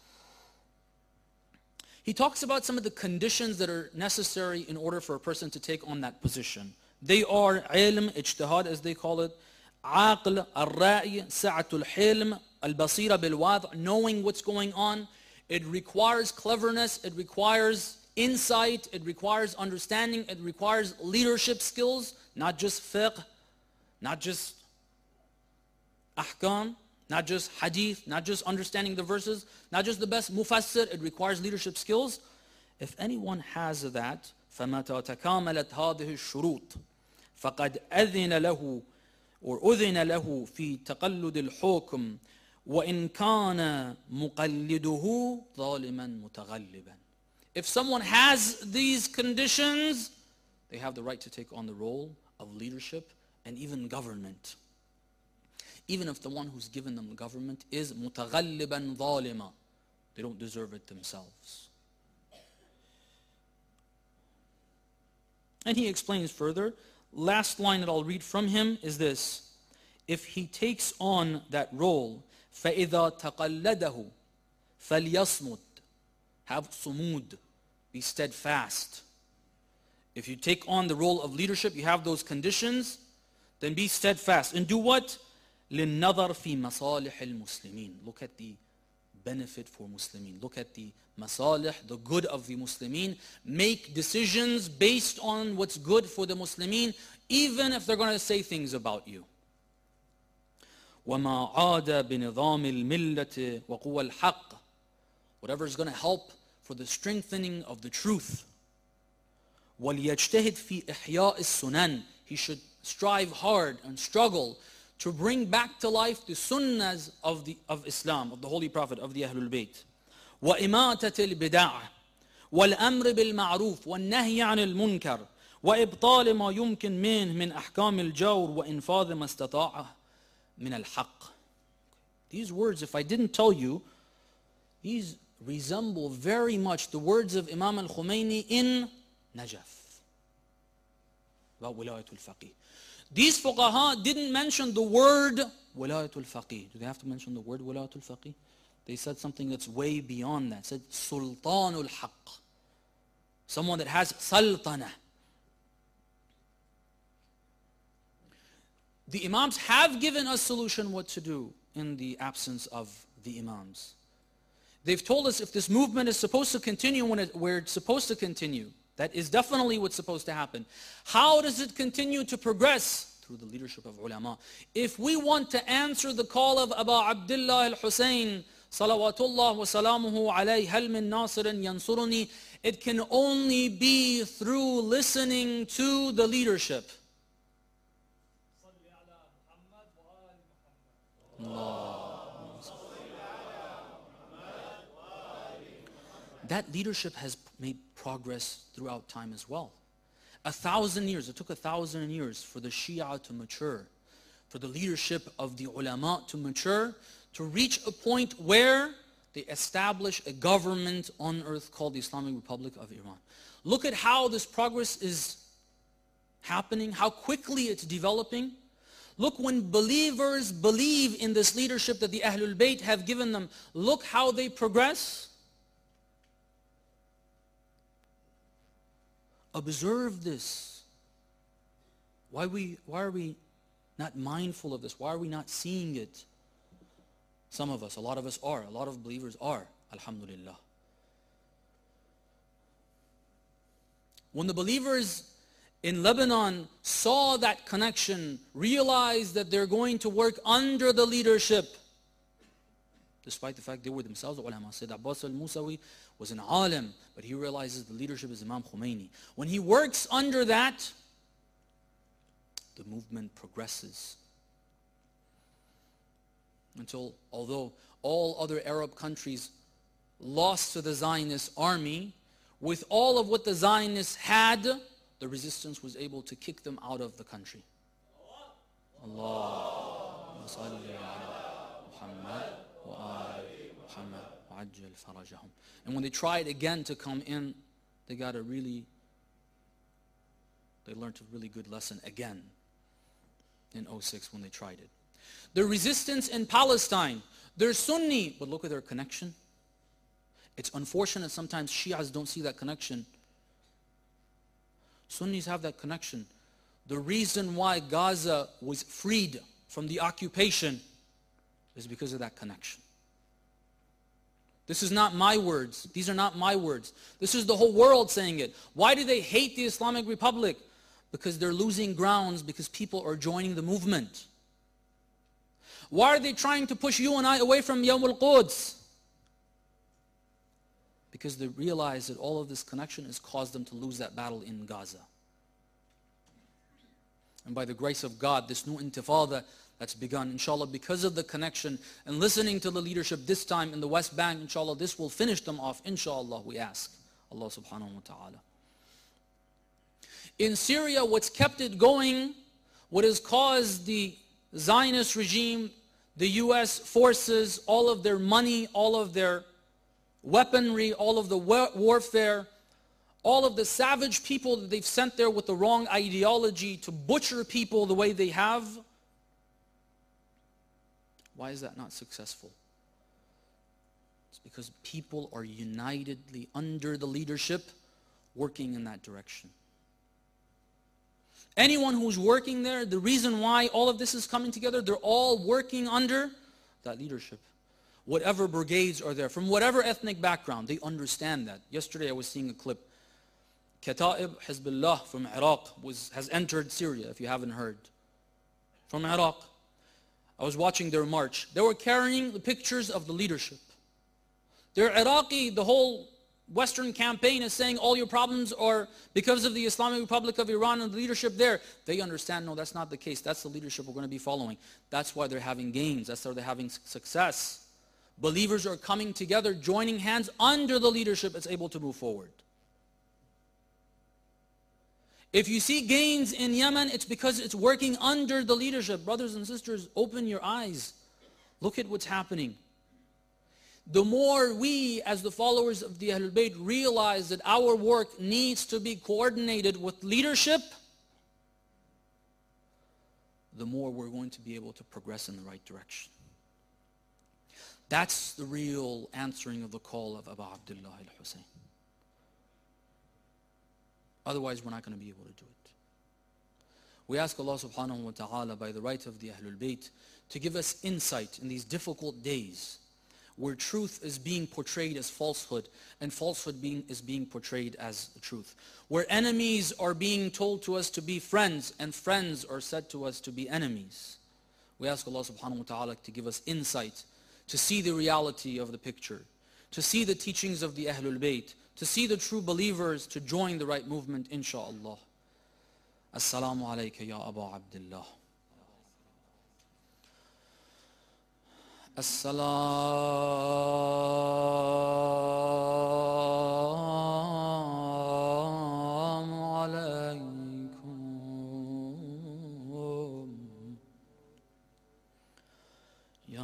He talks about some of the conditions that are necessary in order for a person to take on that position. They are ilm, ijtihad as they call it, aql, al-ra'i, sa'atul hilm, al-basira bil-wad', knowing what's going on. It requires cleverness, it requires insight, it requires understanding, it requires leadership skills, not just fiqh, not just ahkam, not just hadith, not just understanding the verses, not just the best mufassir, it requires leadership skills. If anyone has that, فَمَتَى تَكَامَلَتْ هَذِهِ الشُّرُوطِ فقد أذن له or أذن له في تقلد الحكم وإن كان مقلده ظالما متغلبا. If someone has these conditions, they have the right to take on the role of leadership and even government. Even if the one who's given them the government is متغلبا ظالما, they don't deserve it themselves. And he explains further. Last line that I'll read from him is this: if he takes on that role, فَإِذَا تَقَلَّدَهُ فَلْيَصْمُدْ, have sumud, be steadfast. If you take on the role of leadership, you have those conditions, then be steadfast. And do what? لِلنَّظَرْ فِي مَصَالِحِ الْمُسْلِمِينَ. Look at the benefit for Muslimin. Look at the masalih, the good of the Muslimin. Make decisions based on what's good for the Muslimin, even if they're going to say things about you. وَمَا عَادَ بِنِظَامِ الْمِلَّةِ وَقُوَى الْحَقِّ. Whatever is going to help for the strengthening of the truth. وَلْيَجْتَهِدْ فِي إِحْيَاءِ السُّنَنِ. He should strive hard and struggle to bring back to life the sunnahs of, the, of Islam, of the Holy Prophet, of the Ahlul Bayt. وَإِمَاتَةِ الْبِدَعِ وَالْأَمْرِ بِالْمَعْرُوفِ وَالنَّهْيِ عَنِ الْمُنْكَرِ وَإِبْطَالِ مَا يُمْكِنْ مِنْهِ مِنْ أَحْكَامِ الْجَوْرِ وَإِنْفَاذِ مَا اسْتَطَاعَ مِنَ الْحَقِّ. These words, if I didn't tell you, these resemble very much the words of Imam al-Khomeini in Najaf about wilayatul faqih. These fuqaha didn't mention the word wilayatul faqih. Do they have to mention the word wilayatul faqih? They said something that's way beyond that. They said sultanul haqq, someone that has sultana. The imams have given us solution what to do in the absence of the imams. They've told us if this movement is supposed to continue when it, where it's supposed to continue, that is definitely what's supposed to happen. How does it continue to progress? Through the leadership of ulama. If we want to answer the call of Abu Abdullah al-Husayn, salawatullah wa salamuhu alayhi, hal min nasirin yansuruni, it can only be through listening to the leadership. Allah. That leadership has made progress throughout time as well. A thousand years, it took a thousand years for the Shia to mature, for the leadership of the ulama to mature, to reach a point where they establish a government on earth called the Islamic Republic of Iran. Look at how this progress is happening, how quickly it's developing. Look, when believers believe in this leadership that the Ahlul Bayt have given them, look how they progress. Observe this. Why, we, why are we not mindful of this? Why are we not seeing it? Some of us, a lot of us are. A lot of believers are. Alhamdulillah. When the believers in Lebanon saw that connection, realized that they're going to work under the leadership, despite the fact they were themselves ulama. Sayyid Abbas al-Musawi was an alim, but he realizes the leadership is Imam Khomeini. When he works under that, the movement progresses. Until, although all other Arab countries lost to the Zionist army, with all of what the Zionists had, the resistance was able to kick them out of the country. Allahumma salli ala Muhammad wa ali Muhammad wa ajjal farajahum. And when they tried again to come in, they got a really, they learned a really good lesson again in oh six when they tried it. The resistance in Palestine, they're Sunni, but look at their connection. It's unfortunate sometimes Shias don't see that connection. Sunnis have that connection. The reason why Gaza was freed from the occupation is because of that connection. This is not my words. These are not my words. This is the whole world saying it. Why do they hate the Islamic Republic? Because they're losing grounds because people are joining the movement. Why are they trying to push you and I away from Yawm al-Quds? Because they realize that all of this connection has caused them to lose that battle in Gaza. And by the grace of God, this new intifada that's begun, inshallah, because of the connection and listening to the leadership this time in the West Bank, inshallah, this will finish them off, inshallah, we ask Allah subhanahu wa ta'ala. In Syria, what's kept it going, what has caused the Zionist regime, the U S forces, all of their money, all of their weaponry, all of the war warfare, all of the savage people that they've sent there with the wrong ideology to butcher people the way they have, why is that not successful? It's because people are unitedly under the leadership working in that direction. Anyone who's working there, the reason why all of this is coming together, they're all working under that leadership. Whatever brigades are there, from whatever ethnic background, they understand that. Yesterday I was seeing a clip. Kata'ib Hezbollah from Iraq was, has entered Syria, if you haven't heard. From Iraq. I was watching their march. They were carrying the pictures of the leadership. They're Iraqi, the whole Western campaign is saying all your problems are because of the Islamic Republic of Iran and the leadership there. They understand, no, that's not the case. That's the leadership we're going to be following. That's why they're having gains. That's why they're having success. Believers are coming together, joining hands under the leadership that's able to move forward. If you see gains in Yemen, it's because it's working under the leadership. Brothers and sisters, open your eyes. Look at what's happening. The more we, as the followers of the Ahlul Bayt, realize that our work needs to be coordinated with leadership, the more we're going to be able to progress in the right direction. That's the real answering of the call of Abu Abdullah al-Hussein. Otherwise, we're not going to be able to do it. We ask Allah subhanahu wa ta'ala, by the right of the Ahlul Bayt, to give us insight in these difficult days where truth is being portrayed as falsehood and falsehood being, is being portrayed as the truth. Where enemies are being told to us to be friends and friends are said to us to be enemies. We ask Allah subhanahu wa ta'ala to give us insight, to see the reality of the picture, to see the teachings of the Ahlul Bayt, to see the true believers, to join the right movement, insha'Allah. Assalamu alayka ya Abu Abdullah. Assalamu alaykum ya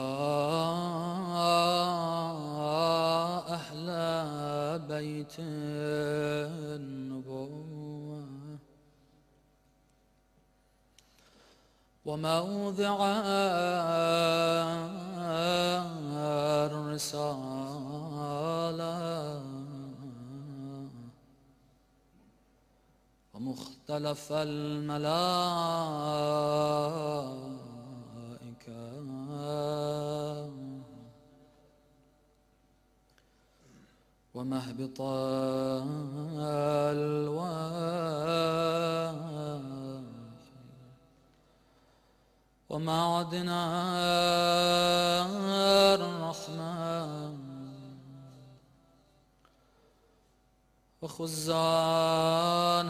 ahla bayt an-nubuwwah wa mawdi'a الرسالة ومختلف الملائكة ومهبط الوحي ومعدن الرحمن وخزان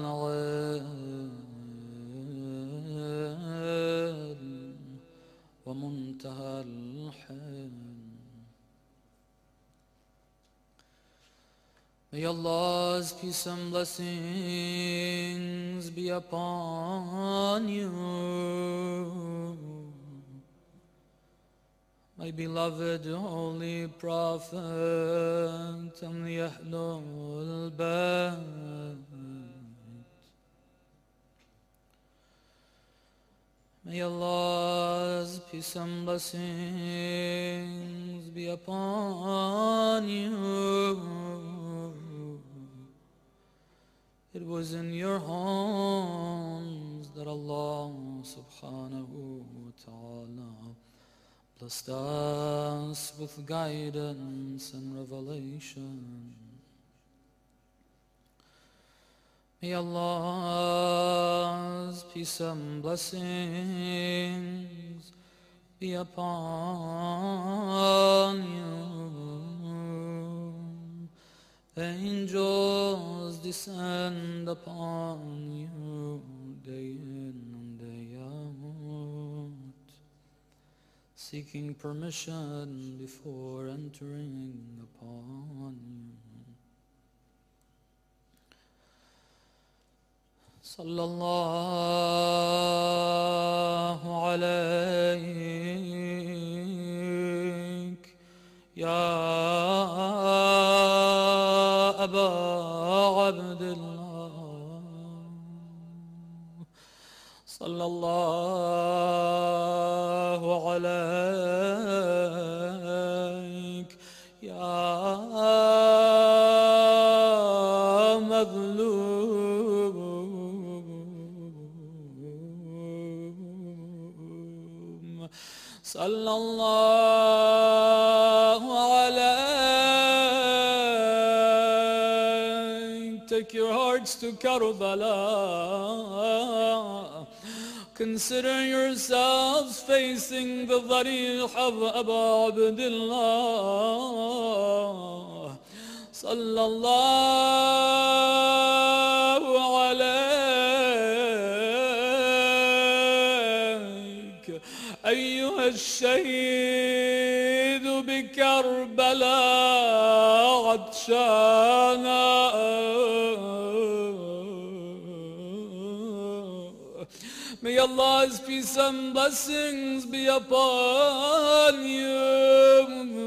العلم ومنتهى الحلم. May Allah's peace and blessings be upon you, my beloved Holy Prophet and the Ahlul Bayt. May Allah's peace and blessings be upon you. It was in your homes that Allah subhanahu wa ta'ala blessed us with guidance and revelation. May Allah's peace and blessings be upon you. Angels descend upon you day in and day out, seeking permission before entering upon you. Sallallahu alayk ya Aba Abdullah. Sallallahu alayk ya Sallallahu alayk. Take your hearts to Karbala. Consider yourselves facing the Dharih of Aba Abdullah. Sallallahu alayk. أيها الشهيد بكربلاء عطشانا. May Allah's peace and blessings be upon you,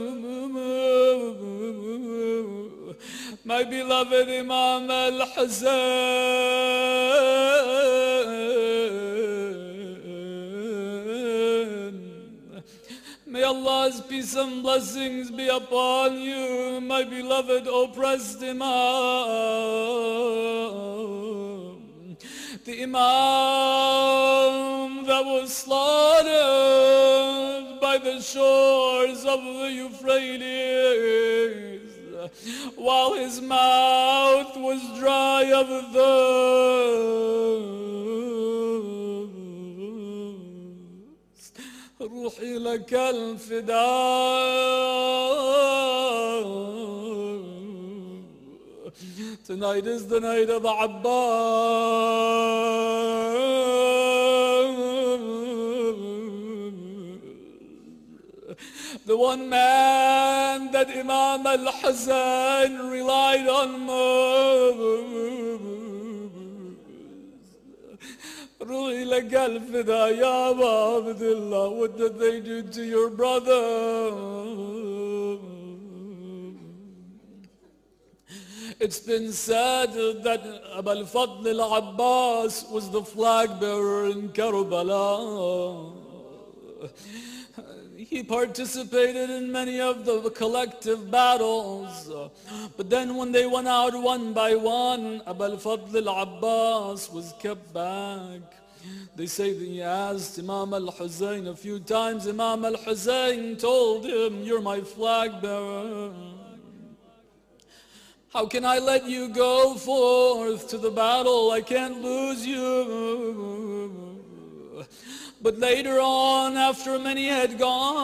my beloved Imam al-Husayn. May Allah's peace and blessings be upon you, my beloved oppressed Imam. The Imam that was slaughtered by the shores of the Euphrates, while his mouth was dry of thirst. روحي لك الفداء. Tonight is the night of Abbas, the one man that Imam al-Husayn relied on most. Ruhi lak al-fida ya Aba Abdullah. What did they do to your brother? It's been said that Abu al-Fadl al-Abbas was the flag bearer in Karbala. He participated in many of the collective battles, but then when they went out one by one, Abu al-Fadl al-Abbas was kept back. They say that he asked Imam al-Husayn a few times. Imam al-Husayn told him, "You're my flag bearer. How can I let you go forth to the battle? I can't lose you." But later on, after many had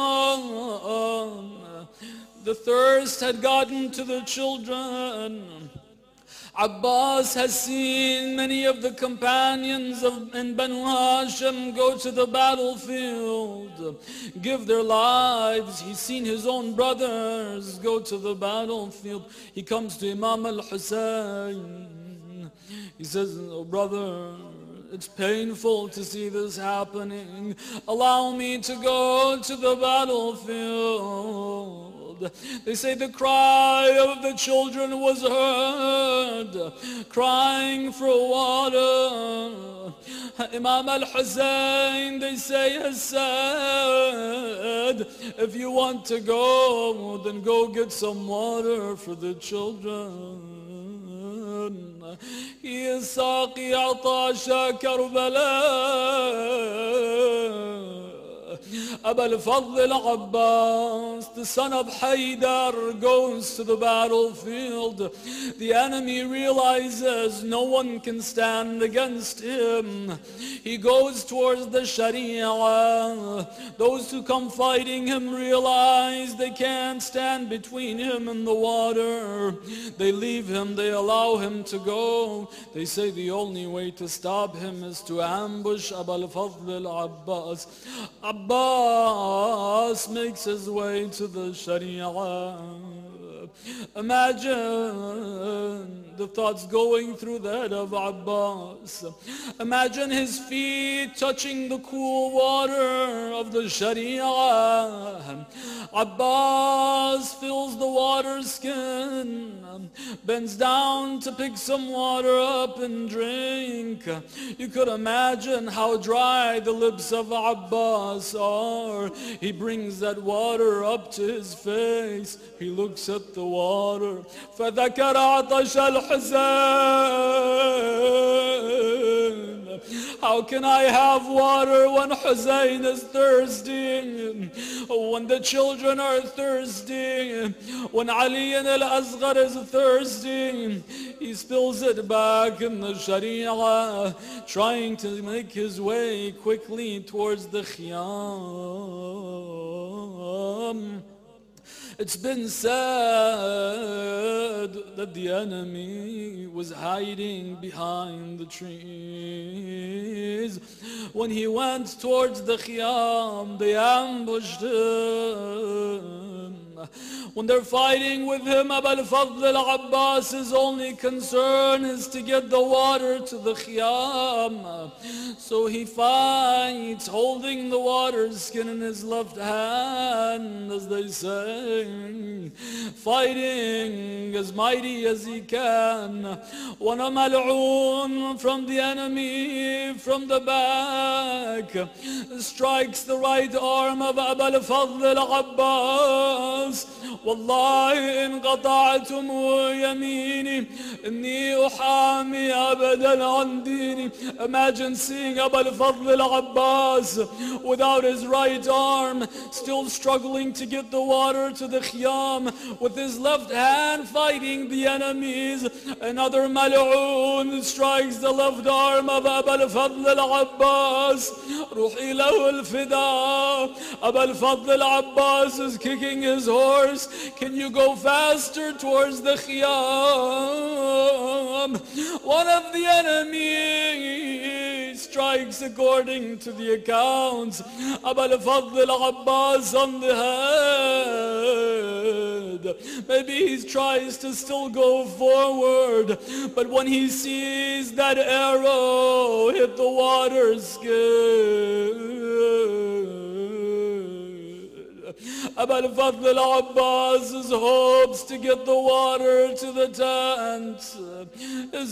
gone, the thirst had gotten to the children. Abbas has seen many of the companions of in Banu Hashim go to the battlefield, give their lives. He's seen his own brothers go to the battlefield. He comes to Imam al-Husayn. He says, "Oh brother, it's painful to see this happening. Allow me to go to the battlefield." They say the cry of the children was heard, crying for water. Imam al-Husayn, they say, has said, "If you want to go, then go get some water for the children." He is Saqi Atasha Karbala. Aba al-Fadl al-Abbas, the son of Haydar, goes to the battlefield. The enemy realizes no one can stand against him. He goes towards the Sharia. Those who come fighting him realize they can't stand between him and the water. They leave him, they allow him to go. They say the only way to stop him is to ambush Aba al-Fadl al-Abbas. Abbas makes his way to the Sharia. Imagine the thoughts going through the head of Abbas. Imagine his feet touching the cool water of the Sharia. Abbas fills the water skin, bends down to pick some water up and drink. You could imagine how dry the lips of Abbas are. He brings that water up to his face. He looks at the water. فذكر عطش الحسين. How can I have water when Hussein is thirsty? When the children are thirsty? When Ali al-Asghar is thirsty? He spills it back in the Sharia, trying to make his way quickly towards the Khiyam. It's been said that the enemy was hiding behind the trees. When he went towards the Khiyam, they ambushed him. When they're fighting with him, Aba al-Fadl al-Abbas's only concern is to get the water to the Khiyam. So he fights, holding the water skin in his left hand, as they say, fighting as mighty as he can. When a mal'oon from the enemy, from the back, strikes the right arm of Aba al-Fadl al-Abbas, والله إن قطعتم يميني إني أحامي أبدا عن ديني. Imagine seeing Aba al-Fadl al-Abbas without his right arm, still struggling to get the water to the Khiyam, with his left hand fighting the enemies. Another mal'oon strikes the left arm of Aba al-Fadl al-Abbas. روحي له الفداء. Aba al-Fadl al-Abbas is kicking his horse. Can you go faster towards the Khiyam? One of the enemies strikes, according to the accounts, Aba al-Fadl al-Abbas on the head. Maybe he tries to still go forward, but when he sees that arrow hit the water skin, Aba al-Fadl al-Abbas's hopes to get the water to the tent is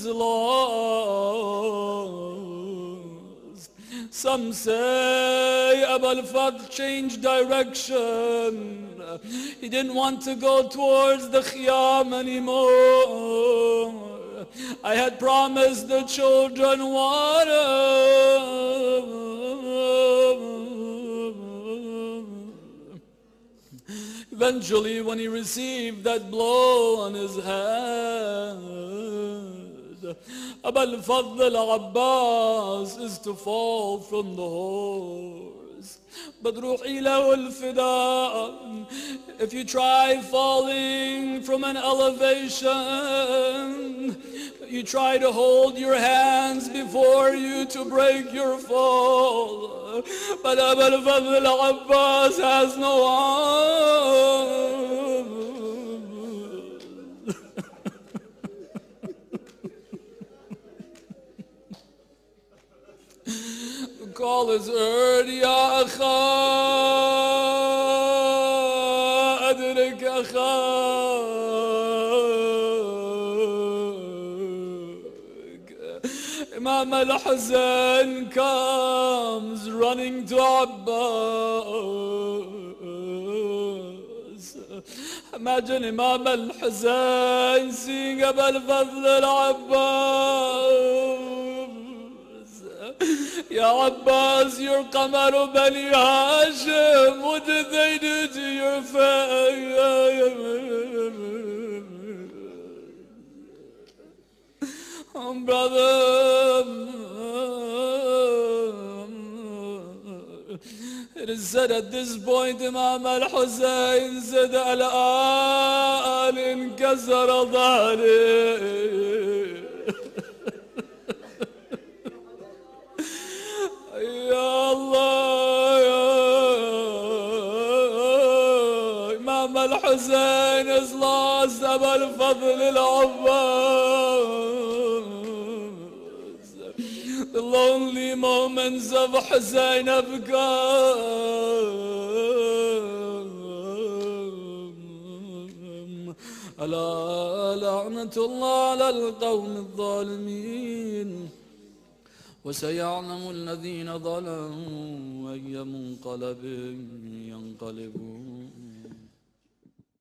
lost. Some say Aba al-Fadl changed direction. He didn't want to go towards the Khiyam anymore. I had promised the children water. Eventually, when he received that blow on his head, Aba al-Fadl al-Abbas is to fall from the horse. But ruhi lahu al-fida, if you try falling from an elevation, you try to hold your hands before you to break your fall. But Aba al-Fadl al-Abbas has no arms. The call is heard, Ya akha, adrik akha. Imam al-Hussein comes running to Abbas. Imagine Imam al-Hussein seeing Aba al-Fadl al-Abbas. Ya Abbas, you're Qamar Bani Hashim. What did they do to your face? Oh, brother. It is said at this point Imam al-Hussein said al-an inkasara dhahri. Ya Allah, ya Imam al-Hussein has lost Abu al-Fadl al-Abbas. The lonely moments of Hussein have come. ألا لعنة الله على القوم الظالمين وسيعلم الذين ظلموا أي منقلب ينقلبون.